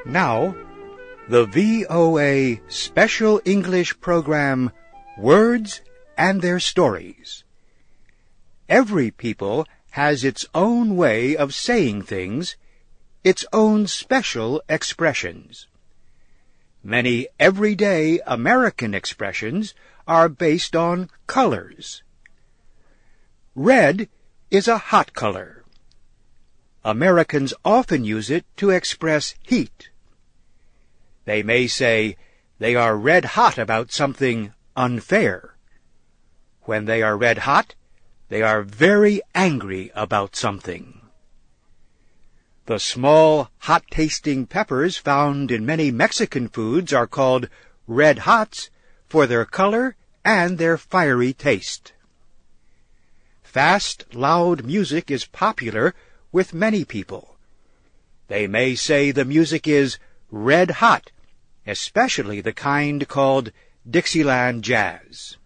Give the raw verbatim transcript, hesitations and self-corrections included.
Now, the V O A Special English Program, Words and Their Stories. Every people has its own way of saying things, its own special expressions. Many everyday American expressions are based on colors. Red is a hot color. Americans often use it to express heat. They may say they are red hot about something unfair. When they are red hot, they are very angry about something. The small, hot-tasting peppers found in many Mexican foods are called red hots for their color and their fiery taste. Fast, loud music is popular with many people. They may say the music is red hot, especially the kind called Dixieland jazz.